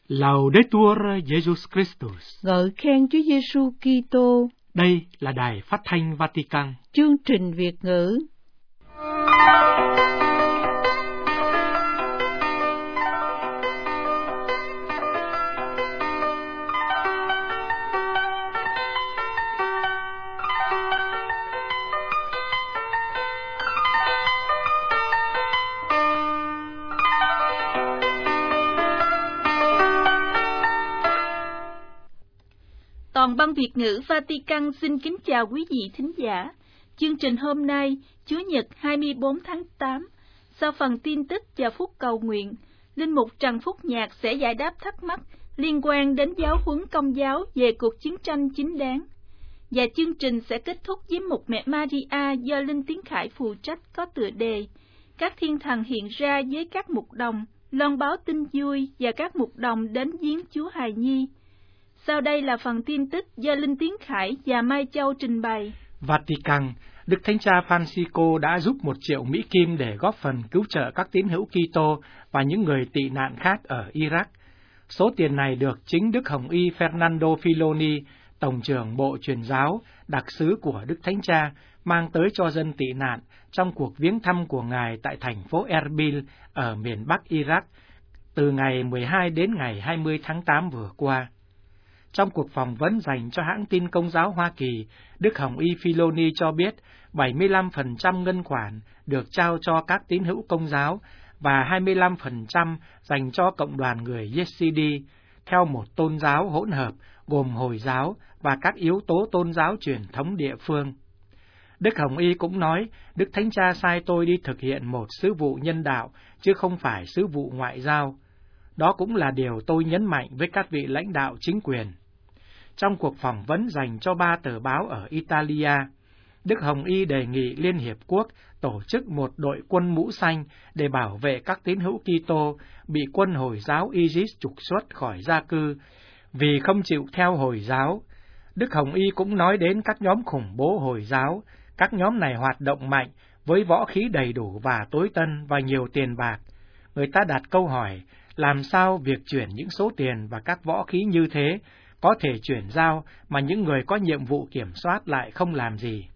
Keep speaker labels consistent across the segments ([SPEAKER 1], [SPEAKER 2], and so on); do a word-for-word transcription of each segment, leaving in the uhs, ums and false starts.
[SPEAKER 1] Laudetur Jesus Christus.
[SPEAKER 2] Ngợi khen Chúa Giêsu Kitô.
[SPEAKER 1] Đây là đài phát thanh Vatican.
[SPEAKER 2] Chương trình Việt ngữ.
[SPEAKER 3] Toàn bang Việt ngữ Vatican xin kính chào quý vị thính giả. Chương trình hôm nay, Chủ nhật hai mươi bốn tháng tám, sau phần tin tức và phút cầu nguyện, Linh mục Trần Phúc Nhạc sẽ giải đáp thắc mắc liên quan đến giáo huấn Công giáo về cuộc chiến tranh chính đáng. Và chương trình sẽ kết thúc với mục Mẹ Maria do Linh Tiến Khải phụ trách có tựa đề Các thiên thần hiện ra với các mục đồng, loan báo tin vui và các mục đồng đến viếng Chúa Hài Nhi. Sau đây là phần tin tức do Linh Tiến Khải và Mai Châu trình bày.
[SPEAKER 1] Vatican, Đức Thánh Cha Francisco đã giúp một triệu Mỹ Kim để góp phần cứu trợ các tín hữu Kitô và những người tị nạn khác ở Iraq. Số tiền này được chính Đức Hồng Y Fernando Filoni, Tổng trưởng Bộ Truyền giáo, đặc sứ của Đức Thánh Cha, mang tới cho dân tị nạn trong cuộc viếng thăm của Ngài tại thành phố Erbil ở miền Bắc Iraq từ ngày mười hai đến ngày hai mươi tháng tám vừa qua. Trong cuộc phỏng vấn dành cho hãng tin Công giáo Hoa Kỳ, Đức Hồng Y Filoni cho biết bảy mươi lăm phần trăm ngân khoản được trao cho các tín hữu Công giáo và hai mươi lăm phần trăm dành cho cộng đoàn người Yazidi, theo một tôn giáo hỗn hợp gồm Hồi giáo và các yếu tố tôn giáo truyền thống địa phương. Đức Hồng Y cũng nói, Đức Thánh Cha sai tôi đi thực hiện một sứ vụ nhân đạo, chứ không phải sứ vụ ngoại giao. Đó cũng là điều tôi nhấn mạnh với các vị lãnh đạo chính quyền. Trong cuộc phỏng vấn dành cho ba tờ báo ở Italia, Đức Hồng Y đề nghị Liên Hiệp Quốc tổ chức một đội quân mũ xanh để bảo vệ các tín hữu Kitô bị quân Hồi giáo ISIS trục xuất khỏi gia cư vì không chịu theo Hồi giáo. Đức Hồng Y cũng nói đến các nhóm khủng bố Hồi giáo. Các nhóm này hoạt động mạnh với võ khí đầy đủ và tối tân và nhiều tiền bạc. Người ta đặt câu hỏi, làm sao việc chuyển những số tiền và các võ khí như thế có thể chuyển giao mà những người có nhiệm vụ kiểm soát lại không làm gì?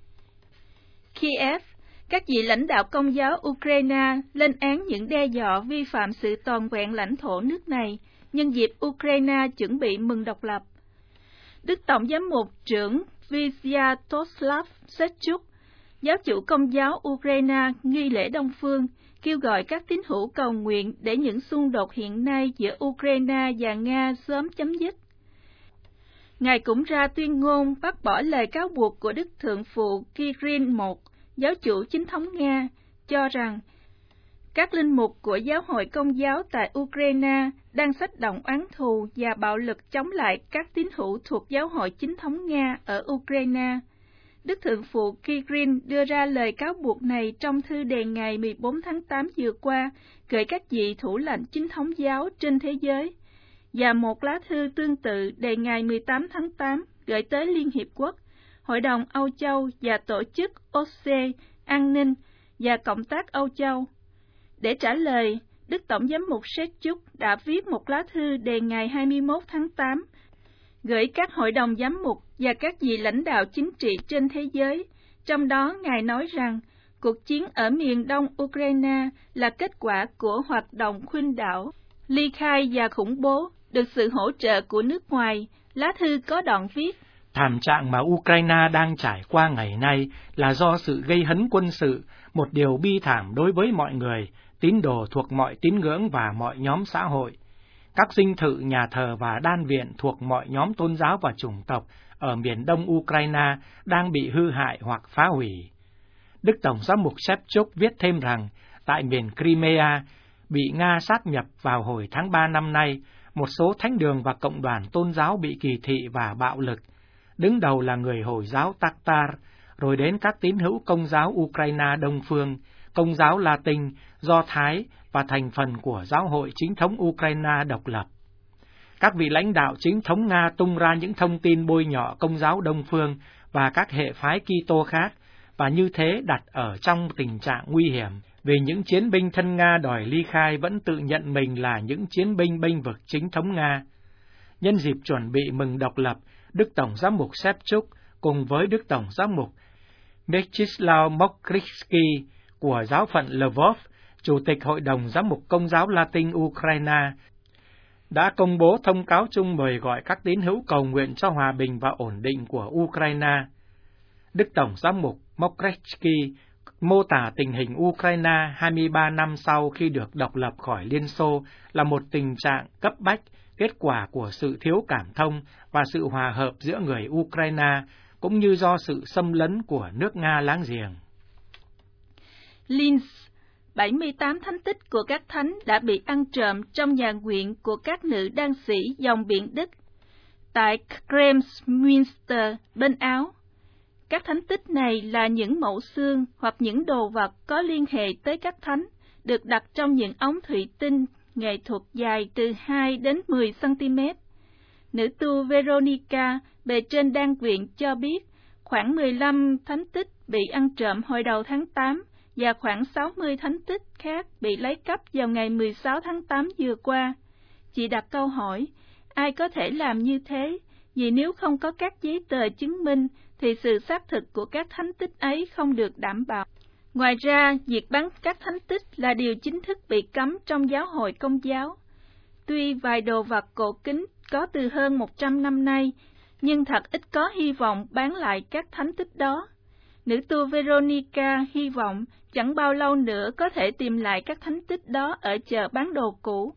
[SPEAKER 3] Kiev, các vị lãnh đạo Công giáo Ukraine lên án những đe dọa vi phạm sự toàn vẹn lãnh thổ nước này nhân dịp Ukraine chuẩn bị mừng độc lập. Đức Tổng giám mục trưởng Sviatoslav Shevchuk, giáo chủ Công giáo Ukraine nghi lễ Đông Phương, kêu gọi các tín hữu cầu nguyện để những xung đột hiện nay giữa Ukraine và Nga sớm chấm dứt. Ngài cũng ra tuyên ngôn bác bỏ lời cáo buộc của Đức Thượng phụ Kirill đệ nhị, giáo chủ chính thống Nga, cho rằng các linh mục của giáo hội Công giáo tại Ukraine đang xách động oán thù và bạo lực chống lại các tín hữu thuộc giáo hội chính thống Nga ở Ukraine. Đức Thượng phụ Kirill đưa ra lời cáo buộc này trong thư đề ngày mười bốn tháng tám vừa qua gửi các vị thủ lãnh chính thống giáo trên thế giới, và một lá thư tương tự đề ngày mười tám tháng tám gửi tới Liên Hiệp Quốc, Hội đồng Âu Châu và Tổ chức o xê e, An ninh và Cộng tác Âu Châu. Để trả lời, Đức Tổng giám mục Shevchuk đã viết một lá thư đề ngày hai mươi mốt tháng tám gửi các hội đồng giám mục và các vị lãnh đạo chính trị trên thế giới. Trong đó, Ngài nói rằng cuộc chiến ở miền đông Ukraine là kết quả của hoạt động khuynh đảo, ly khai và khủng bố, được sự hỗ trợ của nước ngoài. Lá thư có đoạn viết:
[SPEAKER 1] Thảm trạng mà Ukraine đang trải qua ngày nay là do sự gây hấn quân sự, một điều bi thảm đối với mọi người, tín đồ thuộc mọi tín ngưỡng và mọi nhóm xã hội. Các dinh thự, nhà thờ và đan viện thuộc mọi nhóm tôn giáo và chủng tộc ở miền đông Ukraine đang bị hư hại hoặc phá hủy. Đức Tổng giám mục Shevchuk viết thêm rằng, tại miền Crimea, bị Nga sát nhập vào hồi tháng ba năm nay, một số thánh đường và cộng đoàn tôn giáo bị kỳ thị và bạo lực. Đứng đầu là người Hồi giáo Tatar, rồi đến các tín hữu Công giáo Ukraine Đông Phương, Công giáo Latin, Do Thái và thành phần của giáo hội chính thống Ukraine độc lập. Các vị lãnh đạo chính thống Nga tung ra những thông tin bôi nhọ Công giáo Đông Phương và các hệ phái Kitô khác, và như thế đặt ở trong tình trạng nguy hiểm vì những chiến binh thân Nga đòi ly khai vẫn tự nhận mình là những chiến binh bênh vực chính thống Nga. Nhân dịp chuẩn bị mừng độc lập, Đức Tổng giám mục Shevchuk cùng với Đức Tổng giám mục Mieczyslaw Mokritsky của giáo phận Lvov, Chủ tịch Hội đồng Giám mục Công giáo Latin Ukraine, đã công bố thông cáo chung mời gọi các tín hữu cầu nguyện cho hòa bình và ổn định của Ukraine. Đức Tổng giám mục Mokritsky mô tả tình hình Ukraine hai mươi ba năm sau khi được độc lập khỏi Liên Xô là một tình trạng cấp bách, kết quả của sự thiếu cảm thông và sự hòa hợp giữa người Ukraine, cũng như do sự xâm lấn của nước Nga láng giềng.
[SPEAKER 3] Linz, bảy mươi tám thánh tích của các thánh đã bị ăn trộm trong nhà nguyện của các nữ đan sĩ dòng biển Đức. Tại Kremsmünster, bên Áo, các thánh tích này là những mẫu xương hoặc những đồ vật có liên hệ tới các thánh, được đặt trong những ống thủy tinh nghệ thuật dài từ hai đến mười xăng-ti-mét. Nữ tu Veronica bề trên đan viện cho biết khoảng mười lăm thánh tích bị ăn trộm hồi đầu tháng tám và khoảng sáu mươi thánh tích khác bị lấy cắp vào ngày mười sáu tháng tám vừa qua. Chị đặt câu hỏi, ai có thể làm như thế? Vì nếu không có các giấy tờ chứng minh, thì sự xác thực của các thánh tích ấy không được đảm bảo. Ngoài ra, việc bán các thánh tích là điều chính thức bị cấm trong giáo hội Công giáo. Tuy vài đồ vật cổ kính có từ hơn một trăm năm nay, nhưng thật ít có hy vọng bán lại các thánh tích đó. Nữ tu Veronica hy vọng chẳng bao lâu nữa có thể tìm lại các thánh tích đó ở chợ bán đồ cũ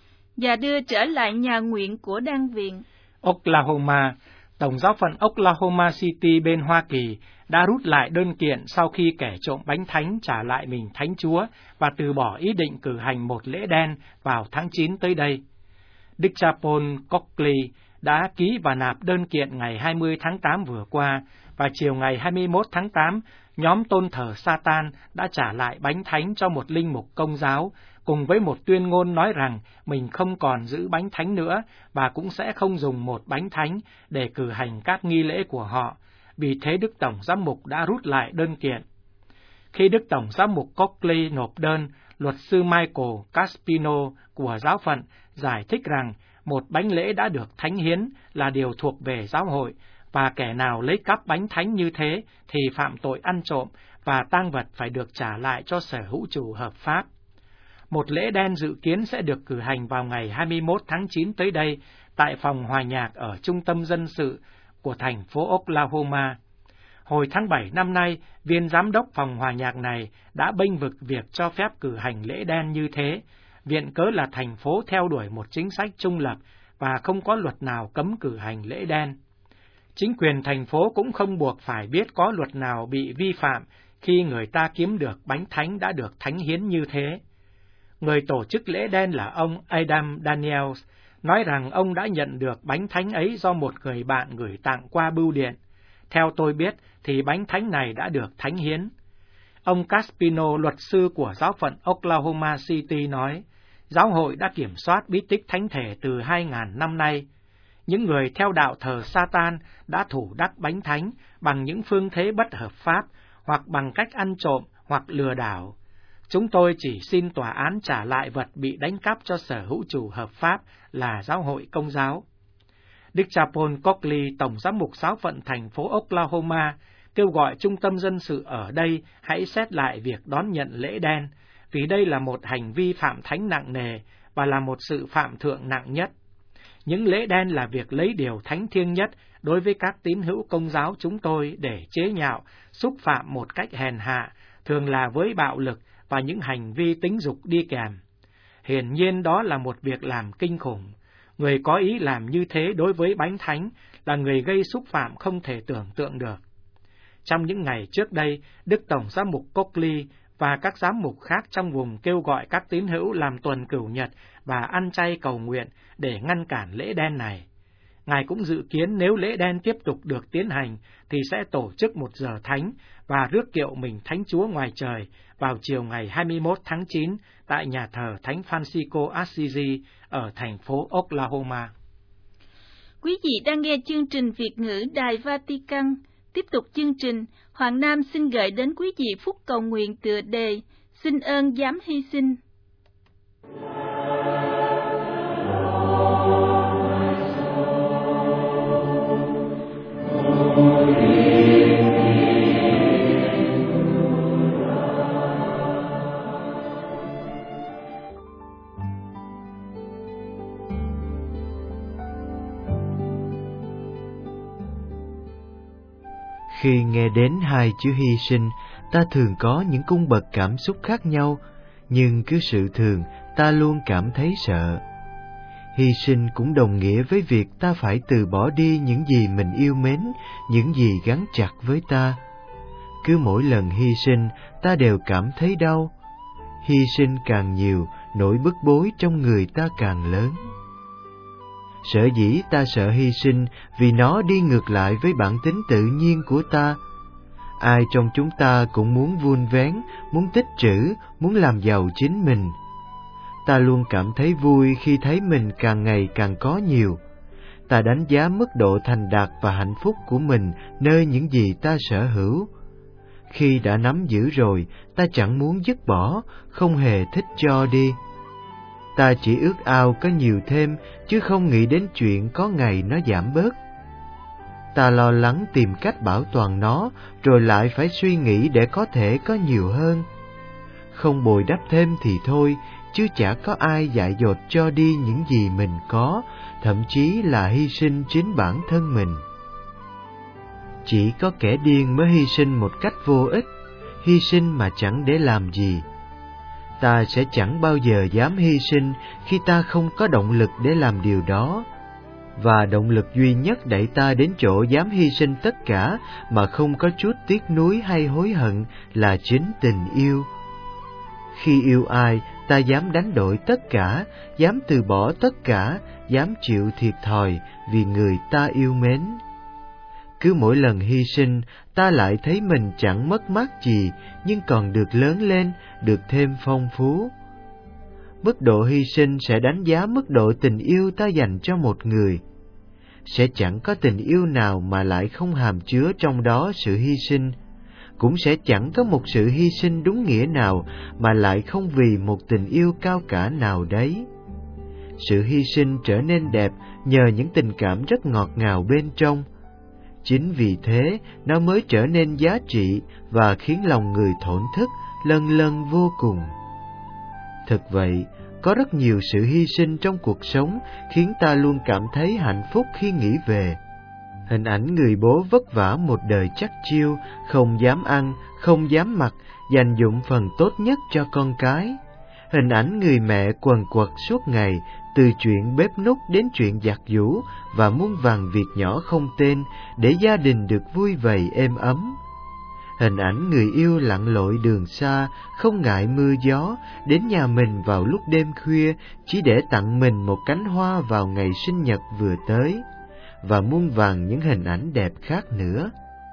[SPEAKER 3] và đưa trở lại nhà nguyện của đan viện.
[SPEAKER 1] Oklahoma, Tổng giáo phận Oklahoma City bên Hoa Kỳ đã rút lại đơn kiện sau khi kẻ trộm bánh thánh trả lại mình Thánh Chúa và từ bỏ ý định cử hành một lễ đen vào tháng chín tới đây. Đức cha Paul Cockley đã ký và nạp đơn kiện ngày hai mươi tháng tám vừa qua, và chiều ngày hai mươi mốt tháng tám, nhóm tôn thờ Satan đã trả lại bánh thánh cho một linh mục Công giáo, cùng với một tuyên ngôn nói rằng mình không còn giữ bánh thánh nữa và cũng sẽ không dùng một bánh thánh để cử hành các nghi lễ của họ. Vì thế Đức Tổng giám mục đã rút lại đơn kiện. Khi Đức Tổng giám mục Cockley nộp đơn, luật sư Michael Caspino của giáo phận giải thích rằng một bánh lễ đã được thánh hiến là điều thuộc về giáo hội, và kẻ nào lấy cắp bánh thánh như thế thì phạm tội ăn trộm, và tang vật phải được trả lại cho sở hữu chủ hợp pháp. Một lễ đen dự kiến sẽ được cử hành vào ngày hai mươi mốt tháng chín tới đây tại phòng hòa nhạc ở trung tâm dân sự của thành phố Oklahoma. Hồi tháng bảy năm nay, viên giám đốc phòng hòa nhạc này đã bênh vực việc cho phép cử hành lễ đen như thế, viện cớ là thành phố theo đuổi một chính sách trung lập và không có luật nào cấm cử hành lễ đen. Chính quyền thành phố cũng không buộc phải biết có luật nào bị vi phạm khi người ta kiếm được bánh thánh đã được thánh hiến như thế. Người tổ chức lễ đen là ông Adam Daniels, nói rằng ông đã nhận được bánh thánh ấy do một người bạn gửi tặng qua bưu điện. Theo tôi biết thì bánh thánh này đã được thánh hiến. Ông Caspino, luật sư của giáo phận Oklahoma City nói, giáo hội đã kiểm soát bí tích thánh thể từ hai nghìn năm nay. Những người theo đạo thờ Satan đã thủ đắc bánh thánh bằng những phương thế bất hợp pháp, hoặc bằng cách ăn trộm hoặc lừa đảo. Chúng tôi chỉ xin tòa án trả lại vật bị đánh cắp cho sở hữu chủ hợp pháp là giáo hội Công giáo. Đức cha Paul Cockley, Tổng giám mục giáo phận thành phố Oklahoma, kêu gọi trung tâm dân sự ở đây hãy xét lại việc đón nhận lễ đen, vì đây là một hành vi phạm thánh nặng nề và là một sự phạm thượng nặng nhất. Những lễ đen là việc lấy điều thánh thiêng nhất đối với các tín hữu Công giáo chúng tôi để chế nhạo, xúc phạm một cách hèn hạ, thường là với bạo lực và những hành vi tính dục đi kèm. Hiển nhiên đó là một việc làm kinh khủng. Người có ý làm như thế đối với bánh thánh là người gây xúc phạm không thể tưởng tượng được. Trong những ngày trước đây, Đức Tổng giám mục Cockley và các giám mục khác trong vùng kêu gọi các tín hữu làm tuần cửu nhật và ăn chay cầu nguyện để ngăn cản lễ đen này. Ngài cũng dự kiến nếu lễ đen tiếp tục được tiến hành thì sẽ tổ chức một giờ thánh và rước kiệu mình Thánh Chúa ngoài trời vào chiều ngày hai mươi mốt tháng chín tại nhà thờ Thánh Francisco Assisi ở thành phố Oklahoma.
[SPEAKER 3] Quý vị đang nghe chương trình Việt ngữ Đài Vatican. Tiếp tục chương trình, Hoàng Nam xin gửi đến quý vị phúc cầu nguyện tựa đề Xin ơn dám hy sinh.
[SPEAKER 4] Khi nghe đến hai chữ hy sinh, ta thường có những cung bậc cảm xúc khác nhau, nhưng cứ sự thường, ta luôn cảm thấy sợ. Hy sinh cũng đồng nghĩa với việc ta phải từ bỏ đi những gì mình yêu mến, những gì gắn chặt với ta. Cứ mỗi lần hy sinh, ta đều cảm thấy đau. Hy sinh càng nhiều, nỗi bức bối trong người ta càng lớn. Sở dĩ ta sợ hy sinh vì nó đi ngược lại với bản tính tự nhiên của ta. Ai trong chúng ta cũng muốn vun vén, muốn tích trữ, muốn làm giàu chính mình. Ta luôn cảm thấy vui khi thấy mình càng ngày càng có nhiều. Ta đánh giá mức độ thành đạt và hạnh phúc của mình nơi những gì ta sở hữu. Khi đã nắm giữ rồi, ta chẳng muốn dứt bỏ, không hề thích cho đi. Ta chỉ ước ao có nhiều thêm, chứ không nghĩ đến chuyện có ngày nó giảm bớt. Ta lo lắng tìm cách bảo toàn nó, rồi lại phải suy nghĩ để có thể có nhiều hơn. Không bồi đắp thêm thì thôi, chứ chả có ai dại dột cho đi những gì mình có, thậm chí là hy sinh chính bản thân mình. Chỉ có kẻ điên mới hy sinh một cách vô ích, hy sinh mà chẳng để làm gì. Ta sẽ chẳng bao giờ dám hy sinh khi ta không có động lực để làm điều đó. Và động lực duy nhất đẩy ta đến chỗ dám hy sinh tất cả mà không có chút tiếc nuối hay hối hận là chính tình yêu. Khi yêu ai, ta dám đánh đổi tất cả, dám từ bỏ tất cả, dám chịu thiệt thòi vì người ta yêu mến. Cứ mỗi lần hy sinh, ta lại thấy mình chẳng mất mát gì, nhưng còn được lớn lên, được thêm phong phú. Mức độ hy sinh sẽ đánh giá mức độ tình yêu ta dành cho một người. Sẽ chẳng có tình yêu nào mà lại không hàm chứa trong đó sự hy sinh. Cũng sẽ chẳng có một sự hy sinh đúng nghĩa nào mà lại không vì một tình yêu cao cả nào đấy. Sự hy sinh trở nên đẹp nhờ những tình cảm rất ngọt ngào bên trong. Chính vì thế, nó mới trở nên giá trị và khiến lòng người thổn thức, lâng lâng vô cùng. Thực vậy, có rất nhiều sự hy sinh trong cuộc sống khiến ta luôn cảm thấy hạnh phúc khi nghĩ về. Hình ảnh người bố vất vả một đời chắc chiêu, không dám ăn, không dám mặc, dành dụng phần tốt nhất cho con cái. Hình ảnh người mẹ quần quật suốt ngày, từ chuyện bếp núc đến chuyện giặt giũ và muôn vàn việc nhỏ không tên để gia đình được vui vầy êm ấm. Hình ảnh người yêu lặn lội đường xa, không ngại mưa gió, đến nhà mình vào lúc đêm khuya chỉ để tặng mình một cánh hoa vào ngày sinh nhật vừa tới, và muôn vàn những hình ảnh đẹp khác nữa.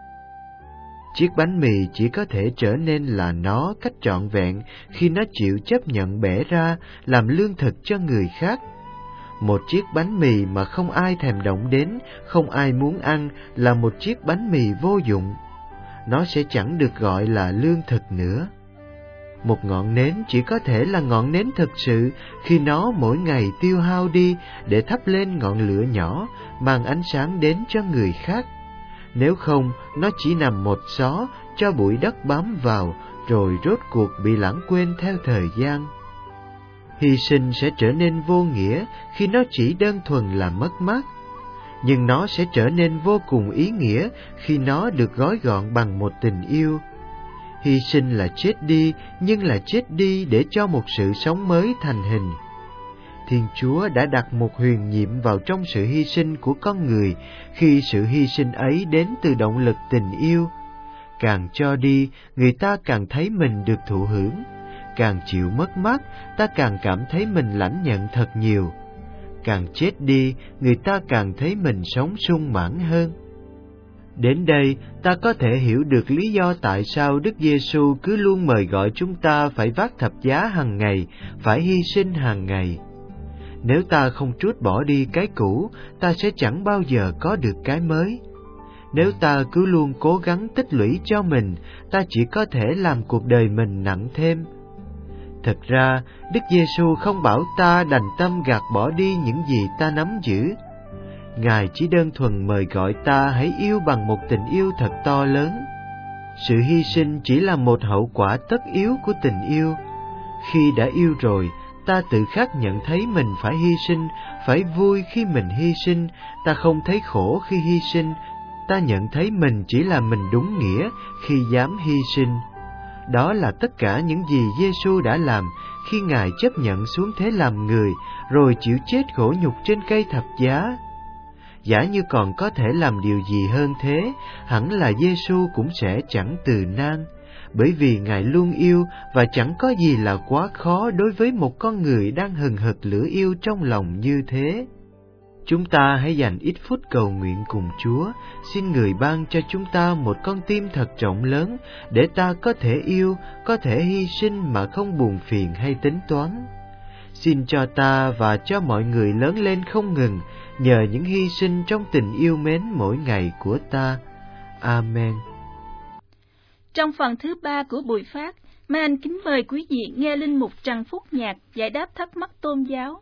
[SPEAKER 4] Chiếc bánh mì chỉ có thể trở nên là nó cách trọn vẹn khi nó chịu chấp nhận bẻ ra làm lương thực cho người khác. Một chiếc bánh mì mà không ai thèm động đến, không ai muốn ăn là một chiếc bánh mì vô dụng. Nó sẽ chẳng được gọi là lương thực nữa. Một ngọn nến chỉ có thể là ngọn nến thực sự khi nó mỗi ngày tiêu hao đi để thắp lên ngọn lửa nhỏ, mang ánh sáng đến cho người khác. Nếu không, nó chỉ nằm một xó, cho bụi đất bám vào, rồi rốt cuộc bị lãng quên theo thời gian. Hy sinh sẽ trở nên vô nghĩa khi nó chỉ đơn thuần là mất mát, nhưng nó sẽ trở nên vô cùng ý nghĩa khi nó được gói gọn bằng một tình yêu. Hy sinh là chết đi, nhưng là chết đi để cho một sự sống mới thành hình. Thiên Chúa đã đặt một huyền nhiệm vào trong sự hy sinh của con người khi sự hy sinh ấy đến từ động lực tình yêu. Càng cho đi, người ta càng thấy mình được thụ hưởng. Càng chịu mất mát, ta càng cảm thấy mình lãnh nhận thật nhiều. Càng chết đi, người ta càng thấy mình sống sung mãn hơn. Đến đây, ta có thể hiểu được lý do tại sao Đức Giêsu cứ luôn mời gọi chúng ta phải vác thập giá hàng ngày, phải hy sinh hàng ngày. Nếu ta không trút bỏ đi cái cũ, ta sẽ chẳng bao giờ có được cái mới. Nếu ta cứ luôn cố gắng tích lũy cho mình, ta chỉ có thể làm cuộc đời mình nặng thêm. Thật ra, Đức Giêsu không bảo ta đành tâm gạt bỏ đi những gì ta nắm giữ. Ngài chỉ đơn thuần mời gọi ta hãy yêu bằng một tình yêu thật to lớn. Sự hy sinh chỉ là một hậu quả tất yếu của tình yêu. Khi đã yêu rồi, ta tự khắc nhận thấy mình phải hy sinh, phải vui khi mình hy sinh, ta không thấy khổ khi hy sinh, ta nhận thấy mình chỉ là mình đúng nghĩa khi dám hy sinh. Đó là tất cả những gì Giêsu đã làm khi Ngài chấp nhận xuống thế làm người, rồi chịu chết khổ nhục trên cây thập giá. Giả như còn có thể làm điều gì hơn thế, hẳn là Giêsu cũng sẽ chẳng từ nan, bởi vì Ngài luôn yêu và chẳng có gì là quá khó đối với một con người đang hừng hực lửa yêu trong lòng như thế. Chúng ta hãy dành ít phút cầu nguyện cùng Chúa, xin Người ban cho chúng ta một con tim thật rộng lớn để ta có thể yêu, có thể hy sinh mà không buồn phiền hay tính toán. Xin cho ta và cho mọi người lớn lên không ngừng nhờ những hy sinh trong tình yêu mến mỗi ngày của ta. Amen.
[SPEAKER 3] Trong phần thứ ba của buổi phát, Mai Anh kính mời quý vị nghe linh mục Trần Phúc Nhạc giải đáp thắc mắc tôn giáo.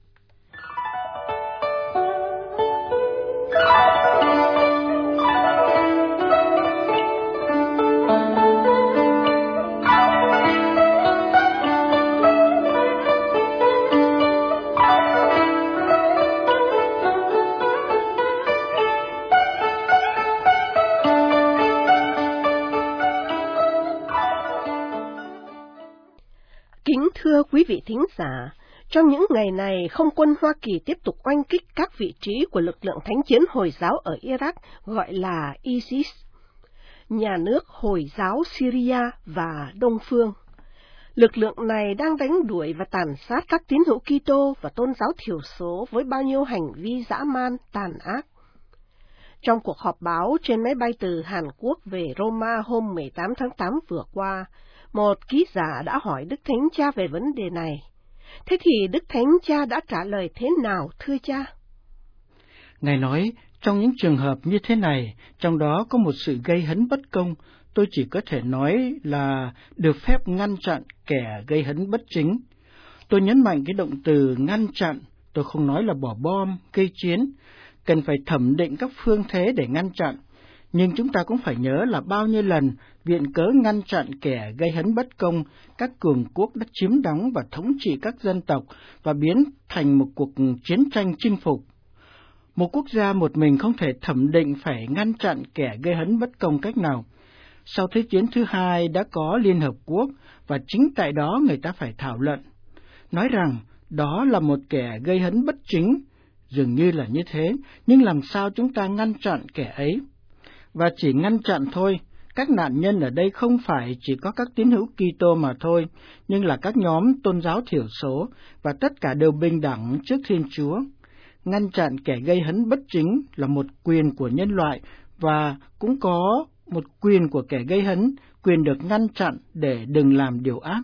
[SPEAKER 5] Kính thưa quý vị thính giả, trong những ngày này, không quân Hoa Kỳ tiếp tục oanh kích các vị trí của lực lượng thánh chiến Hồi giáo ở Iraq gọi là ISIS, nhà nước Hồi giáo Syria và Đông Phương. Lực lượng này đang đánh đuổi và tàn sát các tín hữu Kitô và tôn giáo thiểu số với bao nhiêu hành vi dã man, tàn ác. Trong cuộc họp báo trên máy bay từ Hàn Quốc về Roma hôm mười tám tháng tám vừa qua, một ký giả đã hỏi Đức Thánh Cha về vấn đề này. Thế thì Đức Thánh Cha đã trả lời thế nào, thưa cha?
[SPEAKER 1] Ngài nói, trong những trường hợp như thế này, trong đó có một sự gây hấn bất công, tôi chỉ có thể nói là được phép ngăn chặn kẻ gây hấn bất chính. Tôi nhấn mạnh cái động từ ngăn chặn, tôi không nói là bỏ bom, gây chiến, cần phải thẩm định các phương thế để ngăn chặn. Nhưng chúng ta cũng phải nhớ là bao nhiêu lần viện cớ ngăn chặn kẻ gây hấn bất công, các cường quốc đã chiếm đóng và thống trị các dân tộc và biến thành một cuộc chiến tranh chinh phục. Một quốc gia một mình không thể thẩm định phải ngăn chặn kẻ gây hấn bất công cách nào. Sau Thế chiến thứ hai đã có Liên Hợp Quốc và chính tại đó người ta phải thảo luận, nói rằng đó là một kẻ gây hấn bất chính, dường như là như thế, nhưng làm sao chúng ta ngăn chặn kẻ ấy? Và chỉ ngăn chặn thôi, các nạn nhân ở đây không phải chỉ có các tín hữu Kitô mà thôi, nhưng là các nhóm tôn giáo thiểu số, và tất cả đều bình đẳng trước Thiên Chúa. Ngăn chặn kẻ gây hấn bất chính là một quyền của nhân loại, và cũng có một quyền của kẻ gây hấn, quyền được ngăn chặn để đừng làm điều ác.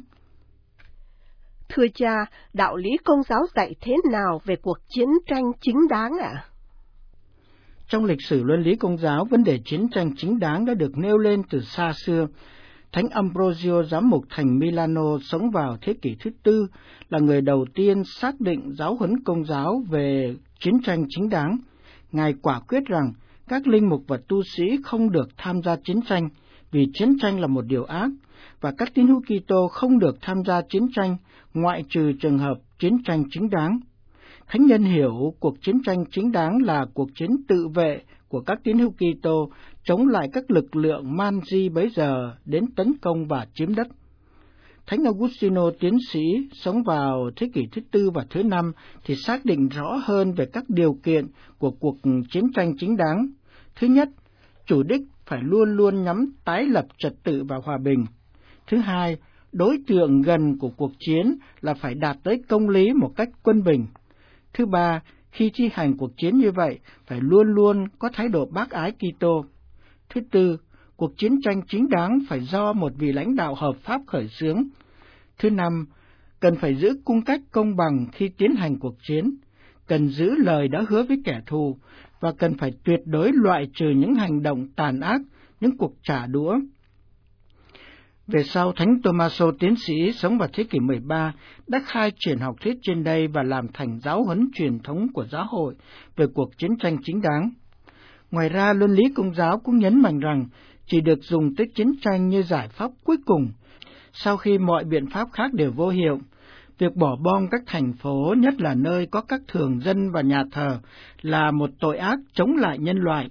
[SPEAKER 5] Thưa cha, đạo lý Công giáo dạy thế nào về cuộc chiến tranh chính đáng ạ? À?
[SPEAKER 1] Trong lịch sử luân lý Công giáo, vấn đề chiến tranh chính đáng đã được nêu lên từ xa xưa. Thánh Ambrosio, giám mục thành Milano, sống vào thế kỷ thứ tư, là người đầu tiên xác định giáo huấn Công giáo về chiến tranh chính đáng. Ngài quả quyết rằng các linh mục và tu sĩ không được tham gia chiến tranh, vì chiến tranh là một điều ác, và các tín hữu Kitô không được tham gia chiến tranh, ngoại trừ trường hợp chiến tranh chính đáng. Thánh nhân hiểu cuộc chiến tranh chính đáng là cuộc chiến tự vệ của các tín hữu Kitô chống lại các lực lượng man di bấy giờ đến tấn công và chiếm đất. Thánh Augustino tiến sĩ sống vào thế kỷ thứ tư và thứ năm thì xác định rõ hơn về các điều kiện của cuộc chiến tranh chính đáng. Thứ nhất, chủ đích phải luôn luôn nhắm tái lập trật tự và hòa bình. Thứ hai, đối tượng gần của cuộc chiến là phải đạt tới công lý một cách quân bình. Thứ ba, khi thi hành cuộc chiến như vậy, phải luôn luôn có thái độ bác ái Kitô. Thứ tư, cuộc chiến tranh chính đáng phải do một vị lãnh đạo hợp pháp khởi xướng. Thứ năm, cần phải giữ cung cách công bằng khi tiến hành cuộc chiến, cần giữ lời đã hứa với kẻ thù, và cần phải tuyệt đối loại trừ những hành động tàn ác, những cuộc trả đũa. Về sau, Thánh Tommaso tiến sĩ sống vào thế kỷ mười ba đã khai triển học thuyết trên đây và làm thành giáo huấn truyền thống của giáo hội về cuộc chiến tranh chính đáng. Ngoài ra, luân lý Công giáo cũng nhấn mạnh rằng chỉ được dùng tới chiến tranh như giải pháp cuối cùng, sau khi mọi biện pháp khác đều vô hiệu. Việc bỏ bom các thành phố, nhất là nơi có các thường dân và nhà thờ, là một tội ác chống lại nhân loại.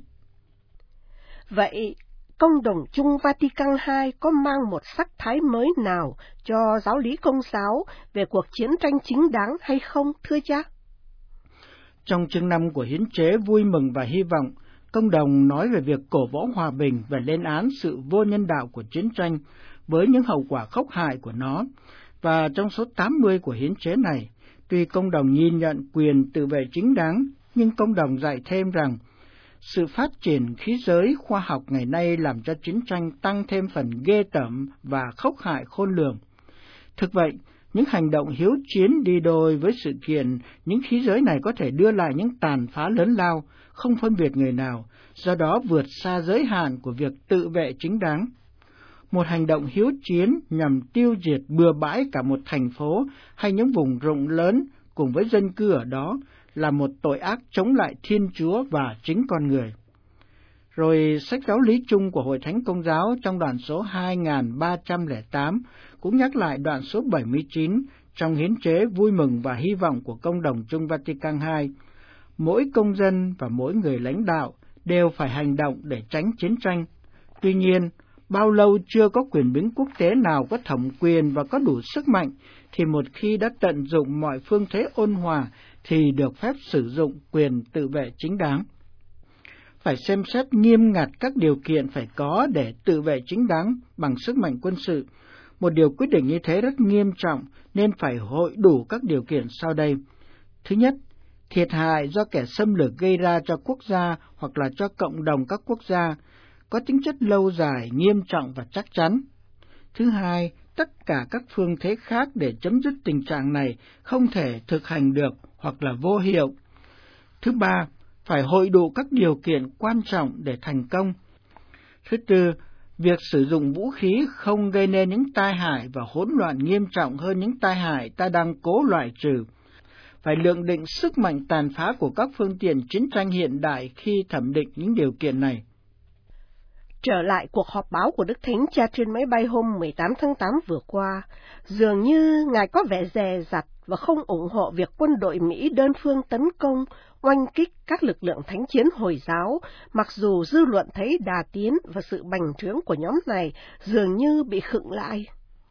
[SPEAKER 5] Vậy, Công đồng chung Vatican hai có mang một sắc thái mới nào cho giáo lý Công giáo về cuộc chiến tranh chính đáng hay không, thưa cha?
[SPEAKER 1] Trong chương năm của hiến chế Vui mừng và hy vọng, Công đồng nói về việc cổ vũ hòa bình và lên án sự vô nhân đạo của chiến tranh với những hậu quả khốc hại của nó. Và trong số tám mươi của hiến chế này, tuy Công đồng nhìn nhận quyền tự vệ chính đáng, nhưng Công đồng dạy thêm rằng sự phát triển khí giới khoa học ngày nay làm cho chiến tranh tăng thêm phần ghê tởm và khốc hại khôn lường. Thực vậy, những hành động hiếu chiến đi đôi với sự kiện những khí giới này có thể đưa lại những tàn phá lớn lao, không phân biệt người nào, do đó vượt xa giới hạn của việc tự vệ chính đáng. Một hành động hiếu chiến nhằm tiêu diệt bừa bãi cả một thành phố hay những vùng rộng lớn cùng với dân cư ở đó là một tội ác chống lại Thiên Chúa và chính con người. Rồi sách giáo lý chung của Hội Thánh Công giáo trong đoạn số hai nghìn ba trăm lẻ tám cũng nhắc lại đoạn số bảy mươi chín trong hiến chế Vui mừng và hy vọng của Công đồng chung Vatican hai. Mỗi công dân và mỗi người lãnh đạo đều phải hành động để tránh chiến tranh. Tuy nhiên, bao lâu chưa có quyền bính quốc tế nào có thẩm quyền và có đủ sức mạnh, thì một khi đã tận dụng mọi phương thế ôn hòa thì được phép sử dụng quyền tự vệ chính đáng. Phải xem xét nghiêm ngặt các điều kiện phải có để tự vệ chính đáng bằng sức mạnh quân sự. Một điều quyết định như thế rất nghiêm trọng nên phải hội đủ các điều kiện sau đây. Thứ nhất, thiệt hại do kẻ xâm lược gây ra cho quốc gia hoặc là cho cộng đồng các quốc gia có tính chất lâu dài, nghiêm trọng và chắc chắn. Thứ hai, tất cả các phương thế khác để chấm dứt tình trạng này không thể thực hành được hoặc là vô hiệu. Thứ ba, phải hội đủ các điều kiện quan trọng để thành công. Thứ tư, việc sử dụng vũ khí không gây nên những tai hại và hỗn loạn nghiêm trọng hơn những tai hại ta đang cố loại trừ. Phải lượng định sức mạnh tàn phá của các phương tiện chiến tranh hiện đại khi thẩm định những điều kiện này.
[SPEAKER 5] Trở lại cuộc họp báo của Đức Thánh Cha trên máy bay hôm mười tám tháng tám vừa qua, dường như Ngài có vẻ dè dặt và không ủng hộ việc quân đội Mỹ đơn phương tấn công, oanh kích các lực lượng thánh chiến Hồi giáo, mặc dù dư luận thấy đà tiến và sự bành trướng của nhóm này dường như bị khựng lại.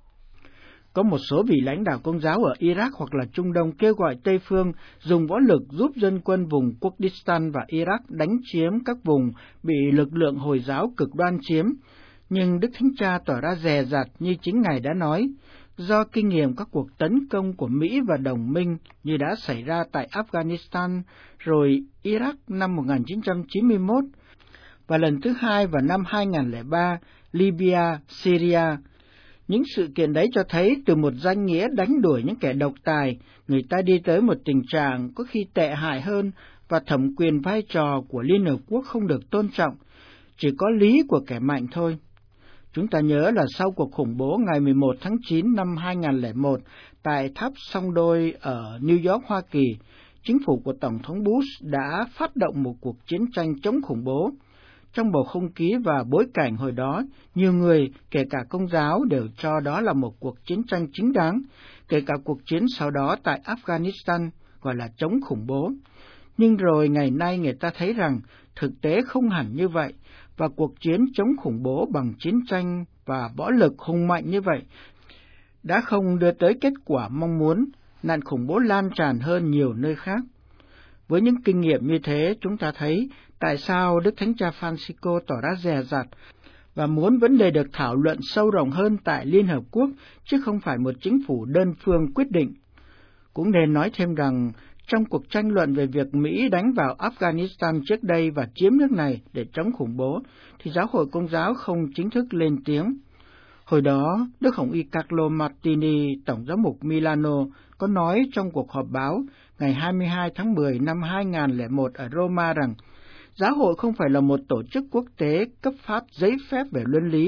[SPEAKER 1] Có một số vị lãnh đạo Công giáo ở Iraq hoặc là Trung Đông kêu gọi Tây phương dùng võ lực giúp dân quân vùng Kurdistan và Iraq đánh chiếm các vùng bị lực lượng Hồi giáo cực đoan chiếm. Nhưng Đức Thánh Cha tỏ ra dè dặt như chính Ngài đã nói, do kinh nghiệm các cuộc tấn công của Mỹ và đồng minh như đã xảy ra tại Afghanistan, rồi Iraq năm một nghìn chín trăm chín mươi mốt, và lần thứ hai vào năm hai nghìn lẻ ba, Libya, Syria. Những sự kiện đấy cho thấy từ một danh nghĩa đánh đuổi những kẻ độc tài, người ta đi tới một tình trạng có khi tệ hại hơn và thẩm quyền vai trò của Liên Hợp Quốc không được tôn trọng, chỉ có lý của kẻ mạnh thôi. Chúng ta nhớ là sau cuộc khủng bố ngày mười một tháng chín năm hai nghìn lẻ một tại tháp Song Đôi ở New York, Hoa Kỳ, chính phủ của Tổng thống Bush đã phát động một cuộc chiến tranh chống khủng bố. Trong bầu không khí và bối cảnh hồi đó, nhiều người, kể cả Công giáo, đều cho đó là một cuộc chiến tranh chính đáng, kể cả cuộc chiến sau đó tại Afghanistan, gọi là chống khủng bố. Nhưng rồi ngày nay người ta thấy rằng thực tế không hẳn như vậy, và cuộc chiến chống khủng bố bằng chiến tranh và võ lực hùng mạnh như vậy đã không đưa tới kết quả mong muốn, nạn khủng bố lan tràn hơn nhiều nơi khác. Với những kinh nghiệm như thế, chúng ta thấy tại sao Đức Thánh Cha Francisco tỏ ra dè dặt và muốn vấn đề được thảo luận sâu rộng hơn tại Liên Hợp Quốc, chứ không phải một chính phủ đơn phương quyết định. Cũng nên nói thêm rằng, trong cuộc tranh luận về việc Mỹ đánh vào Afghanistan trước đây và chiếm nước này để chống khủng bố, thì Giáo hội Công giáo không chính thức lên tiếng. Hồi đó, Đức Hồng Y Carlo Martini, Tổng giám mục Milano, có nói trong cuộc họp báo ngày hai mươi hai tháng mười năm hai nghìn lẻ một ở Roma rằng, Giáo hội không phải là một tổ chức quốc tế cấp phát giấy phép về luân lý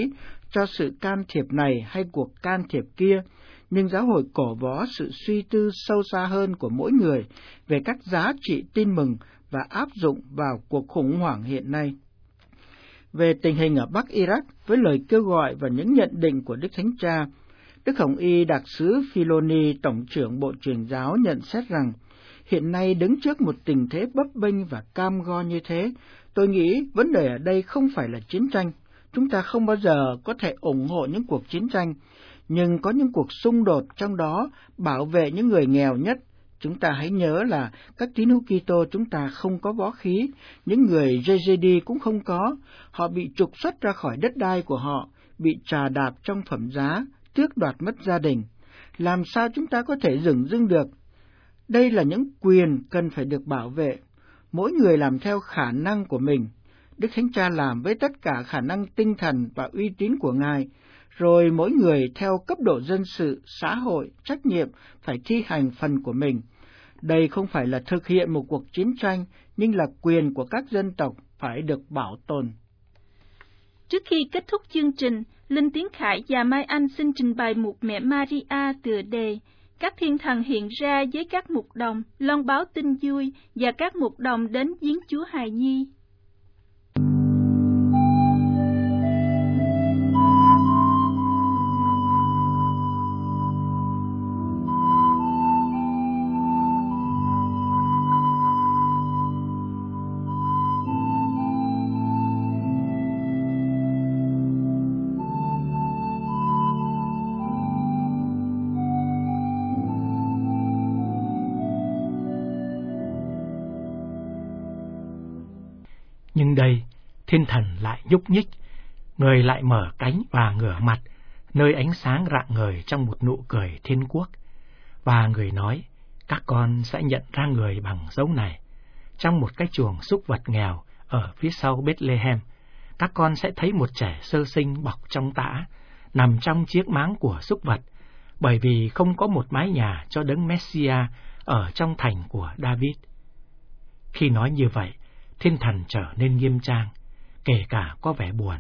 [SPEAKER 6] cho sự can thiệp này hay cuộc can thiệp kia, nhưng giáo hội cổ võ sự suy tư sâu xa hơn của mỗi người về các giá trị tin mừng và áp dụng vào cuộc khủng hoảng hiện nay. Về tình hình ở Bắc Iraq, với lời kêu gọi và những nhận định của Đức Thánh Cha, Đức Hồng Y Đặc sứ Philoni, Tổng trưởng Bộ Truyền giáo nhận xét rằng, hiện nay đứng trước một tình thế bấp bênh và cam go như thế, tôi nghĩ vấn đề ở đây không phải là chiến tranh. Chúng ta không bao giờ có thể ủng hộ những cuộc chiến tranh, nhưng có những cuộc xung đột trong đó bảo vệ những người nghèo nhất. Chúng ta hãy nhớ là các tín hữu Kitô chúng ta không có võ khí, những người Yazidi cũng không có, họ bị trục xuất ra khỏi đất đai của họ, bị trà đạp trong phẩm giá, tước đoạt mất gia đình. Làm sao chúng ta có thể dửng dưng được? Đây là những quyền cần phải được bảo vệ. Mỗi người làm theo khả năng của mình. Đức Thánh Cha làm với tất cả khả năng tinh thần và uy tín của Ngài, rồi mỗi người theo cấp độ dân sự, xã hội, trách nhiệm phải thi hành phần của mình. Đây không phải là thực hiện một cuộc chiến tranh, nhưng là quyền của các dân tộc phải được bảo tồn.
[SPEAKER 3] Trước khi kết thúc chương trình, Linh Tiến Khải và Mai Anh xin trình bày mục Mẹ Maria tựa đề Các thiên thần hiện ra với các mục đồng, loan báo tin vui và các mục đồng đến viếng Chúa Hài Nhi.
[SPEAKER 1] Nhưng đây, thiên thần lại nhúc nhích, người lại mở cánh và ngửa mặt, nơi ánh sáng rạng ngời trong một nụ cười thiên quốc. Và người nói, các con sẽ nhận ra người bằng dấu này. Trong một cái chuồng súc vật nghèo ở phía sau Bethlehem, các con sẽ thấy một trẻ sơ sinh bọc trong tã, nằm trong chiếc máng của súc vật, bởi vì không có một mái nhà cho đấng Messia ở trong thành của David. Khi nói như vậy, thiên thần trở nên nghiêm trang, kể cả có vẻ buồn.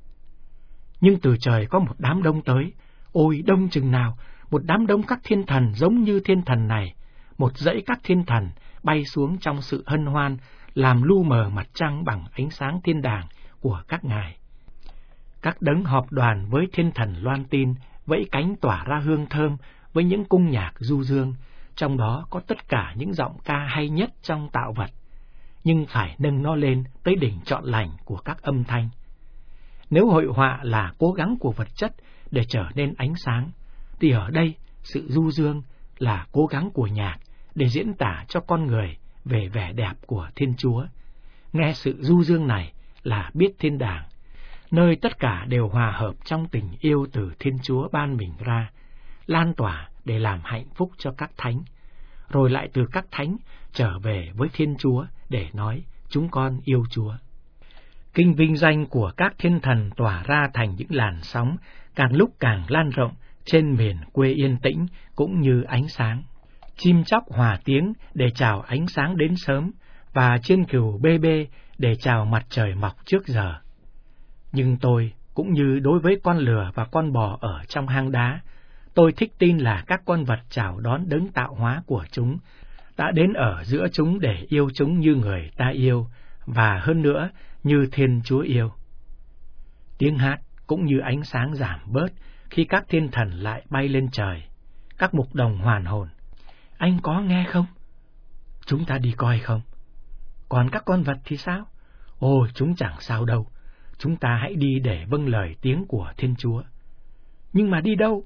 [SPEAKER 1] Nhưng từ trời có một đám đông tới, ôi đông chừng nào, một đám đông các thiên thần giống như thiên thần này, một dãy các thiên thần bay xuống trong sự hân hoan, làm lu mờ mặt trăng bằng ánh sáng thiên đàng của các ngài. Các đấng họp đoàn với thiên thần loan tin, vẫy cánh tỏa ra hương thơm với những cung nhạc du dương, trong đó có tất cả những giọng ca hay nhất trong tạo vật, nhưng phải nâng nó lên tới đỉnh trọn lành của các âm thanh. Nếu hội họa là cố gắng của vật chất để trở nên ánh sáng, thì ở đây sự du dương là cố gắng của nhạc để diễn tả cho con người về vẻ đẹp của Thiên Chúa. Nghe sự du dương này là biết thiên đàng, nơi tất cả đều hòa hợp trong tình yêu từ Thiên Chúa ban mình ra, lan tỏa để làm hạnh phúc cho các thánh, rồi lại từ các thánh trở về với Thiên Chúa để nói chúng con yêu Chúa. Kinh vinh danh của các thiên thần tỏa ra thành những làn sóng, càng lúc càng lan rộng trên miền quê yên tĩnh cũng như ánh sáng. Chim chóc hòa tiếng để chào ánh sáng đến sớm, và chiên cừu bê bê để chào mặt trời mọc trước giờ. Nhưng tôi, cũng như đối với con lừa và con bò ở trong hang đá, tôi thích tin là các con vật chào đón đấng tạo hóa của chúng, đã đến ở giữa chúng để yêu chúng như người ta yêu, và hơn nữa như Thiên Chúa yêu. Tiếng hát cũng như ánh sáng giảm bớt khi các thiên thần lại bay lên trời. Các mục đồng hoàn hồn. Anh có nghe không? Chúng ta đi coi không? Còn các con vật thì sao? Ồ, chúng chẳng sao đâu. Chúng ta hãy đi để vâng lời tiếng của Thiên Chúa. Nhưng mà đi đâu?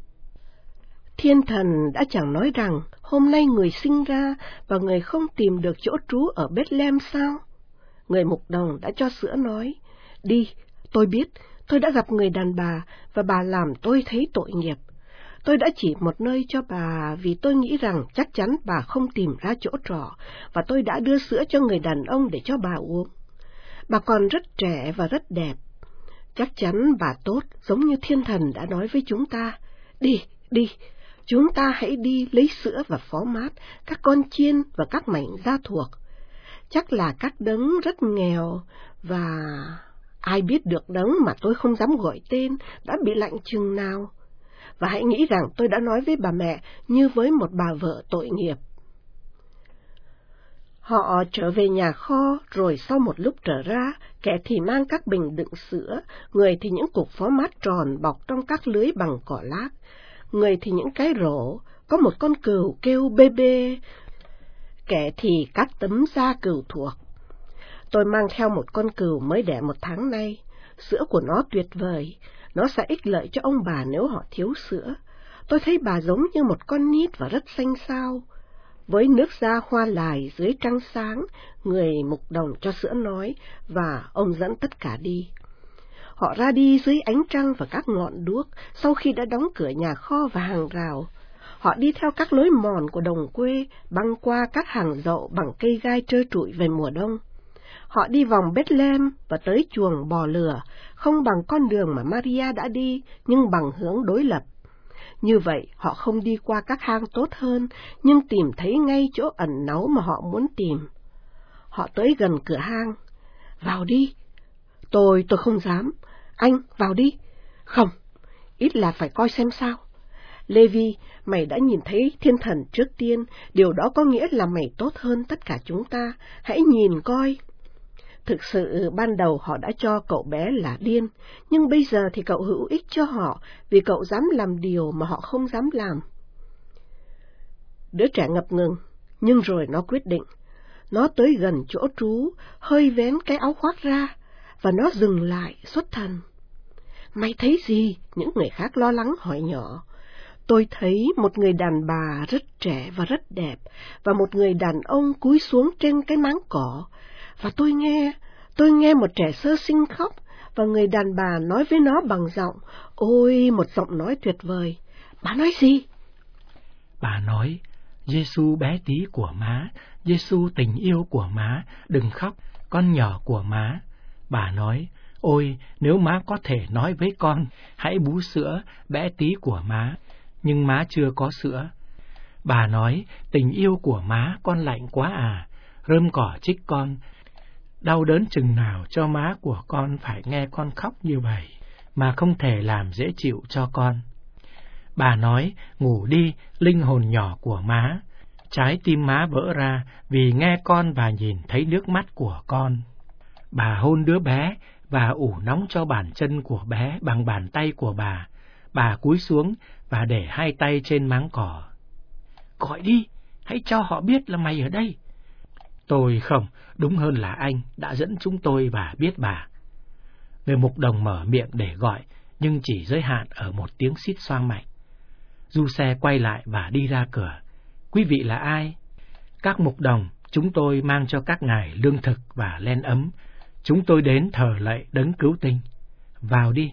[SPEAKER 5] Thiên thần đã chẳng nói rằng hôm nay người sinh ra và người không tìm được chỗ trú ở Bethlehem sao? Người mục đồng đã cho sữa nói, đi, tôi biết, tôi đã gặp người đàn bà và bà làm tôi thấy tội nghiệp. Tôi đã chỉ một nơi cho bà vì tôi nghĩ rằng chắc chắn bà không tìm ra chỗ trọ, và tôi đã đưa sữa cho người đàn ông để cho bà uống. Bà còn rất trẻ và rất đẹp. Chắc chắn bà tốt, giống như thiên thần đã nói với chúng ta. Đi, đi, chúng ta hãy đi lấy sữa và phó mát, các con chiên và các mảnh da thuộc. Chắc là các đấng rất nghèo và... Ai biết được đấng mà tôi không dám gọi tên đã bị lạnh chừng nào. Và hãy nghĩ rằng tôi đã nói với bà mẹ như với một bà vợ tội nghiệp. Họ trở về nhà kho, rồi sau một lúc trở ra, kẻ thì mang các bình đựng sữa, người thì những cục phó mát tròn bọc trong các lưới bằng cỏ lác, người thì những cái rổ, có một con cừu kêu bê bê, kẻ thì các tấm da cừu thuộc. Tôi mang theo một con cừu mới đẻ một tháng nay, sữa của nó tuyệt vời, nó sẽ ích lợi cho ông bà nếu họ thiếu sữa. Tôi thấy bà giống như một con nít và rất xanh xao. Với nước da hoa lài dưới trăng sáng, người mục đồng cho sữa nói, và ông dẫn tất cả đi. Họ ra đi dưới ánh trăng và các ngọn đuốc, sau khi đã đóng cửa nhà kho và hàng rào. Họ đi theo các lối mòn của đồng quê, băng qua các hàng dậu bằng cây gai trơ trụi về mùa đông. Họ đi vòng Bethlehem và tới chuồng bò lửa, không bằng con đường mà Maria đã đi, nhưng bằng hướng đối lập. Như vậy, họ không đi qua các hang tốt hơn, nhưng tìm thấy ngay chỗ ẩn náu mà họ muốn tìm. Họ tới gần cửa hang. Vào đi. Tôi, tôi không dám. Anh, vào đi. Không, ít là phải coi xem sao. Lê-vi, mày đã nhìn thấy thiên thần trước tiên, điều đó có nghĩa là mày tốt hơn tất cả chúng ta. Hãy nhìn coi. Thực sự ban đầu họ đã cho cậu bé là điên, nhưng bây giờ thì cậu hữu ích cho họ vì cậu dám làm điều mà họ không dám làm. Đứa trẻ ngập ngừng, nhưng rồi nó quyết định. Nó tới gần chỗ trú, hơi vén cái áo khoác ra, và nó dừng lại xuất thần. Mày thấy gì? Những người khác lo lắng hỏi nhỏ. Tôi thấy một người đàn bà rất trẻ và rất đẹp, và một người đàn ông cúi xuống trên cái máng cỏ. Và tôi nghe, tôi nghe một trẻ sơ sinh khóc, và người đàn bà nói với nó bằng giọng, ôi, một giọng nói tuyệt vời. Bà nói gì?
[SPEAKER 1] Bà nói, Giê-xu bé tí của má, Giê-xu tình yêu của má, đừng khóc, con nhỏ của má. Bà nói, ôi, nếu má có thể nói với con, hãy bú sữa, bé tí của má, nhưng má chưa có sữa. Bà nói, tình yêu của má, con lạnh quá à, rơm cỏ chích con. Đau đớn chừng nào cho má của con phải nghe con khóc như vậy, mà không thể làm dễ chịu cho con. Bà nói, ngủ đi, linh hồn nhỏ của má. Trái tim má vỡ ra vì nghe con và nhìn thấy nước mắt của con. Bà hôn đứa bé và ủ nóng cho bàn chân của bé bằng bàn tay của bà. Bà cúi xuống và để hai tay trên máng cỏ. Gọi đi, hãy cho họ biết là mày ở đây. Tôi không, đúng hơn là anh đã dẫn chúng tôi và biết bà. Người mục đồng mở miệng để gọi, nhưng chỉ giới hạn ở một tiếng xít xoa mạnh. Du xe quay lại và đi ra cửa. Quý vị là ai? Các mục đồng, chúng tôi mang cho các ngài lương thực và len ấm. Chúng tôi đến thờ lạy đấng cứu tinh. Vào đi.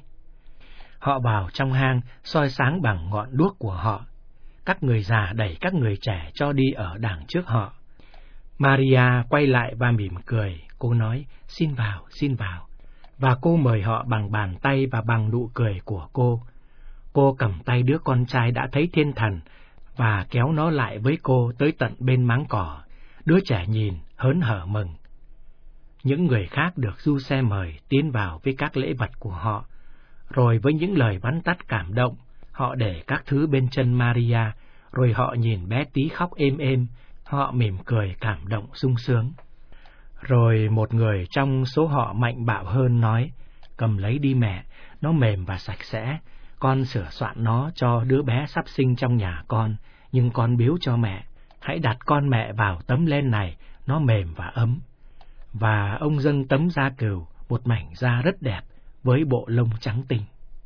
[SPEAKER 1] Họ vào trong hang, soi sáng bằng ngọn đuốc của họ. Các người già đẩy các người trẻ cho đi ở đằng trước họ. Maria quay lại và mỉm cười. Cô nói, xin vào, xin vào. Và cô mời họ bằng bàn tay và bằng nụ cười của cô. Cô cầm tay đứa con trai đã thấy thiên thần và kéo nó lại với cô tới tận bên máng cỏ. Đứa trẻ nhìn, hớn hở mừng. Những người khác được du xe mời tiến vào với các lễ vật của họ. Rồi với những lời vắn tắt cảm động, họ để các thứ bên chân Maria, rồi họ nhìn bé tí khóc êm êm, họ mỉm cười cảm động sung sướng. Rồi một người trong số họ mạnh bạo hơn nói, cầm lấy đi mẹ, nó mềm và sạch sẽ, con sửa soạn nó cho đứa bé sắp sinh trong nhà con, nhưng con biếu cho mẹ, hãy đặt con mẹ vào tấm len này, nó mềm và ấm. Và ông dâng tấm da cừu, một mảnh da rất đẹp, với bộ lông trắng tinh.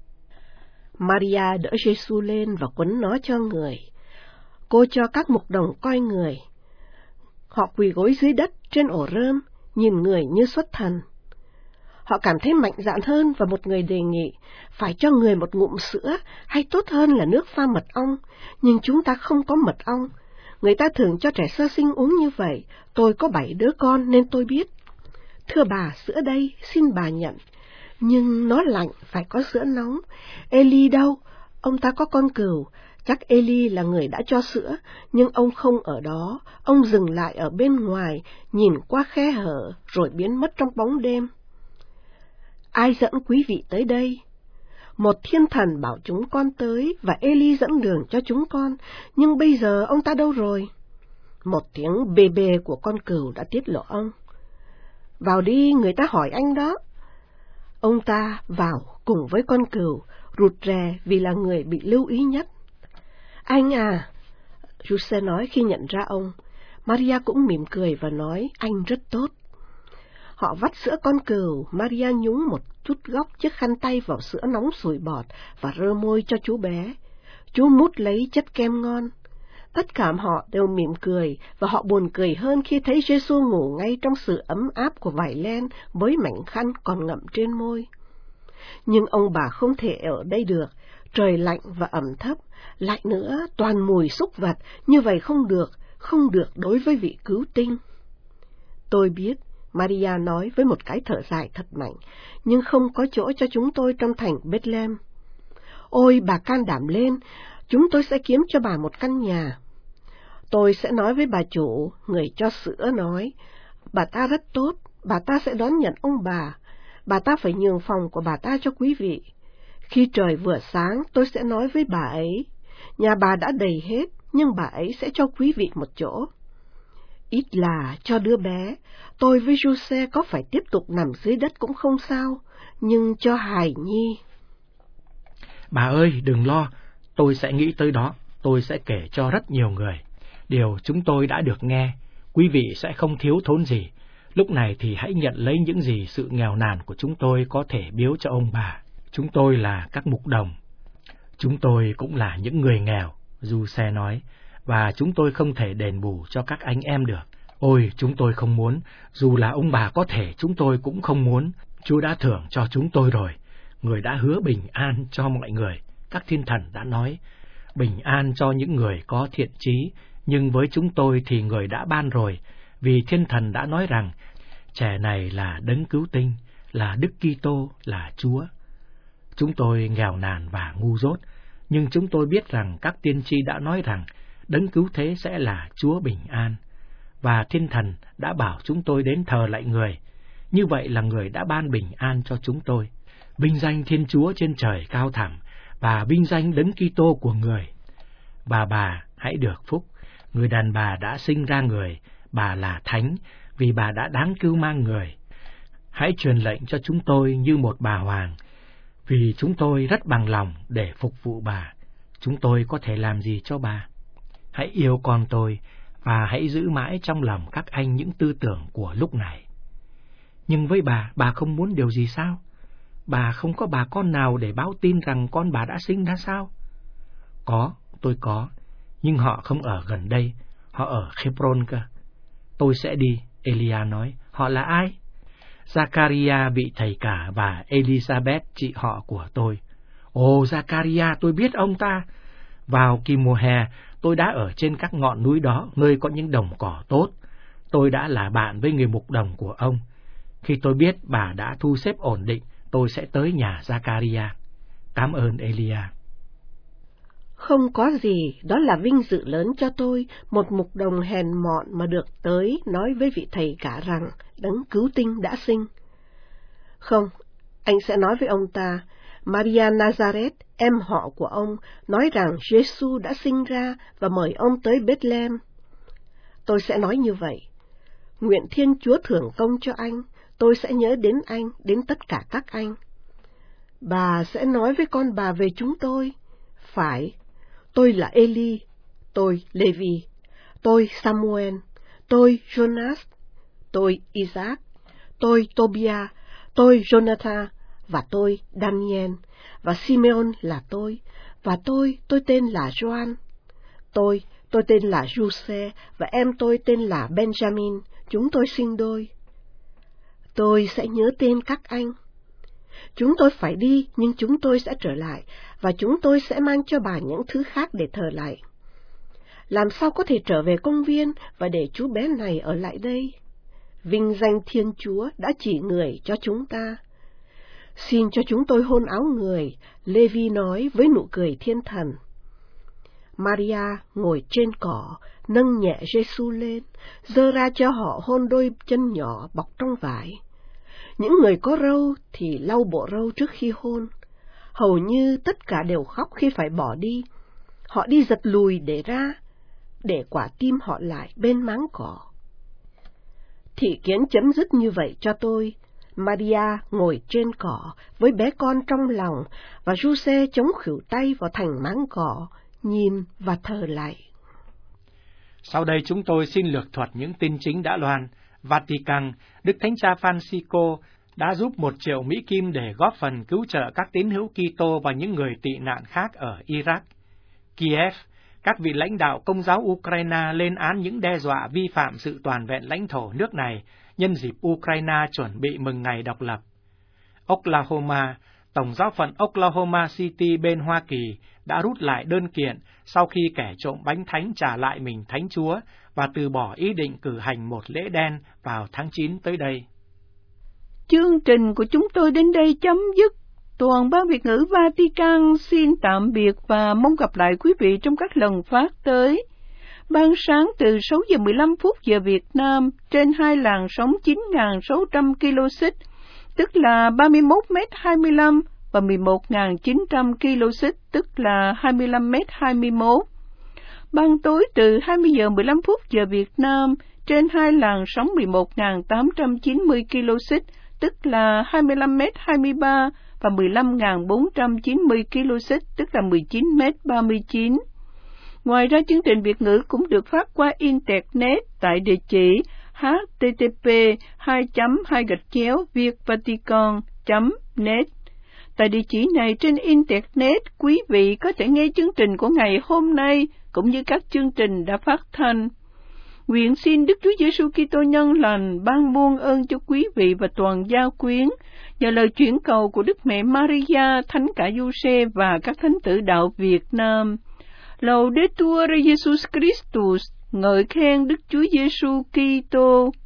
[SPEAKER 5] Maria đỡ Giê-xu lên và quấn nó cho người. Cô cho các mục đồng coi người. Họ quỳ gối dưới đất trên ổ rơm, nhìn người như xuất thần. Họ cảm thấy mạnh dạn hơn và một người đề nghị phải cho người một ngụm sữa hay tốt hơn là nước pha mật ong, nhưng chúng ta không có mật ong. Người ta thường cho trẻ sơ sinh uống như vậy, tôi có bảy đứa con nên tôi biết. Thưa bà, sữa đây, xin bà nhận. Nhưng nó lạnh, phải có sữa nóng. Eli đâu? Ông ta có con cừu. Chắc Eli là người đã cho sữa, nhưng ông không ở đó. Ông dừng lại ở bên ngoài, nhìn qua khe hở, rồi biến mất trong bóng đêm. ai dẫn quý vị tới đây? Một thiên thần bảo chúng con tới và Eli dẫn đường cho chúng con, nhưng bây giờ ông ta đâu rồi? Một tiếng bê bê của con cừu đã tiết lộ ông. Vào đi, người ta hỏi anh đó. Ông ta vào cùng với con cừu, rụt rè vì là người bị lưu ý nhất. Anh à, Giuse nói khi nhận ra ông. Maria cũng mỉm cười và nói anh rất tốt. Họ vắt sữa con cừu, Maria nhúng một chút góc chiếc khăn tay vào sữa nóng sủi bọt và rơ môi cho chú bé. Chú mút lấy chất kem ngon. Tất cả họ đều mỉm cười, và họ buồn cười hơn khi thấy Giê-xu ngủ ngay trong sự ấm áp của vải len với mảnh khăn còn ngậm trên môi. Nhưng ông bà không thể ở đây được, trời lạnh và ẩm thấp, lại nữa toàn mùi súc vật, như vậy không được, không được đối với vị cứu tinh. Tôi biết, Maria nói với một cái thở dài thật mạnh, nhưng không có chỗ cho chúng tôi trong thành Bethlehem. Ôi, bà can đảm lên, chúng tôi sẽ kiếm cho bà một căn nhà. Tôi sẽ nói với bà chủ, người cho sữa nói, bà ta rất tốt, bà ta sẽ đón nhận ông bà, bà ta phải nhường phòng của bà ta cho quý vị. Khi trời vừa sáng, tôi sẽ nói với bà ấy, nhà bà đã đầy hết, nhưng bà ấy sẽ cho quý vị một chỗ. Ít là cho đứa bé, tôi với Giuse có phải tiếp tục nằm dưới đất cũng không sao, nhưng cho hài nhi.
[SPEAKER 1] Bà ơi, đừng lo, tôi sẽ nghĩ tới đó, tôi sẽ kể cho rất nhiều người. Điều chúng tôi đã được nghe, quý vị sẽ không thiếu thốn gì. Lúc này thì hãy nhận lấy những gì sự nghèo nàn của chúng tôi có thể biếu cho ông bà. Chúng tôi là các mục đồng. Chúng tôi cũng là những người nghèo, Giuse nói, và chúng tôi không thể đền bù cho các anh em được. Ôi, chúng tôi không muốn, dù là ông bà có thể chúng tôi cũng không muốn. Chúa đã thưởng cho chúng tôi rồi, người đã hứa bình an cho mọi người. Các thiên thần đã nói, bình an cho những người có thiện chí, nhưng với chúng tôi thì người đã ban rồi, vì thiên thần đã nói rằng, trẻ này là đấng cứu tinh, là Đức Kitô, là Chúa. Chúng tôi nghèo nàn và ngu dốt, nhưng chúng tôi biết rằng các tiên tri đã nói rằng, đấng cứu thế sẽ là Chúa bình an, và thiên thần đã bảo chúng tôi đến thờ lạy người. Như vậy là người đã ban bình an cho chúng tôi. Vinh danh Thiên Chúa trên trời cao thẳm, và vinh danh đấng Kitô của người. Bà bà hãy được phúc, người đàn bà đã sinh ra người, bà là thánh, vì bà đã đáng cưu mang người. Hãy truyền lệnh cho chúng tôi như một bà hoàng, vì chúng tôi rất bằng lòng để phục vụ bà. Chúng tôi có thể làm gì cho bà? Hãy yêu con tôi, và hãy giữ mãi trong lòng các anh những tư tưởng của lúc này. Nhưng với bà, bà không muốn điều gì sao? Bà không có bà con nào để báo tin rằng con bà đã sinh ra sao? Có, tôi có, nhưng họ không ở gần đây, họ ở Hebron cơ. Tôi sẽ đi, Elia nói. Họ là ai? Zachariah vị thầy cả và Elizabeth chị họ của tôi. Ồ, Zachariah, tôi biết ông ta. Vào kỳ mùa hè, tôi đã ở trên các ngọn núi đó, nơi có những đồng cỏ tốt. Tôi đã là bạn với người mục đồng của ông. Khi tôi biết bà đã thu xếp ổn định, tôi sẽ tới nhà Zachariah. Cảm ơn Elia.
[SPEAKER 5] Không có gì, đó là vinh dự lớn cho tôi, một mục đồng hèn mọn mà được tới nói với vị thầy cả rằng đấng cứu tinh đã sinh. Không, anh sẽ nói với ông ta, Maria Nazareth, em họ của ông, nói rằng Giê-xu đã sinh ra và mời ông tới Bethlehem. Tôi sẽ nói như vậy. Nguyện Thiên Chúa thưởng công cho anh, tôi sẽ nhớ đến anh, đến tất cả các anh. Bà sẽ nói với con bà về chúng tôi. Phải, tôi là Eli, tôi Levi, tôi Samuel, tôi Jonas, tôi Isaac, tôi Tobia, tôi Jonathan, và tôi Daniel, và Simeon là tôi, và tôi, tôi tên là Gioan. Tôi, tôi tên là Giuse, và em tôi tên là Benjamin, chúng tôi sinh đôi. Tôi sẽ nhớ tên các anh. Chúng tôi phải đi, nhưng chúng tôi sẽ trở lại, và chúng tôi sẽ mang cho bà những thứ khác để thờ lại. Làm sao có thể trở về công viên và để chú bé này ở lại đây? Vinh danh Thiên Chúa đã chỉ người cho chúng ta. Xin cho chúng tôi hôn áo người, Levi nói với nụ cười thiên thần. Maria ngồi trên cỏ, nâng nhẹ Giê-xu lên, giơ ra cho họ hôn đôi chân nhỏ bọc trong vải. Những người có râu thì lau bộ râu trước khi hôn. Hầu như tất cả đều khóc khi phải bỏ đi. Họ đi giật lùi để ra, để quả tim họ lại bên máng cỏ. Thị kiến chấm dứt như vậy cho tôi. Maria ngồi trên cỏ với bé con trong lòng, và Giuse chống khuỷu tay vào thành máng cỏ, nhìn và thờ lạy.
[SPEAKER 1] Sau đây chúng tôi xin lược thuật những tin chính đã loan. Vatican, Đức Thánh Cha Francisco đã giúp một triệu Mỹ Kim để góp phần cứu trợ các tín hữu Kitô và những người tị nạn khác ở Iraq. Kiev, các vị lãnh đạo Công giáo Ukraine lên án những đe dọa vi phạm sự toàn vẹn lãnh thổ nước này nhân dịp Ukraine chuẩn bị mừng ngày độc lập. Oklahoma, Tổng giáo phận Oklahoma City bên Hoa Kỳ đã rút lại đơn kiện sau khi kẻ trộm bánh thánh trả lại mình Thánh Chúa và từ bỏ ý định cử hành một lễ đen vào tháng chín tới đây.
[SPEAKER 2] Chương trình của chúng tôi đến đây chấm dứt. Toàn ban Việt ngữ Vatican xin tạm biệt và mong gặp lại quý vị trong các lần phát tới. Ban sáng từ sáu giờ mười lăm phút giờ Việt Nam trên hai làn sóng chín nghìn sáu trăm ki lô xích, tức là ba mươi mốt mét hai mươi lăm và mười một nghìn chín trăm ki lô xích, tức là hai mươi lăm mét hai mươi mốt. Ban tối từ hai mươi giờ mười lăm phút giờ Việt Nam trên hai làn sóng mười một nghìn tám trăm chín mươi ki lô xích, tức là hai mươi lăm mét hai mươi ba và mười lăm nghìn bốn trăm chín mươi ki lô xích, tức là mười chín mét ba mươi chín. Ngoài ra, chương trình Việt ngữ cũng được phát qua Internet tại địa chỉ h t t p hai chấm hai gạch chéo vietvatican chấm net. Tại địa chỉ này trên Internet, quý vị có thể nghe chương trình của ngày hôm nay cũng như các chương trình đã phát thanh. Nguyện xin Đức Chúa Giêsu Kitô nhân lành ban muôn ơn cho quý vị và toàn giao quyến, nhờ lời chuyển cầu của Đức Mẹ Maria, Thánh Cả Giuse và các thánh tử đạo Việt Nam. Laudetur Jesus Christus, ngợi khen Đức Chúa Giêsu Kitô.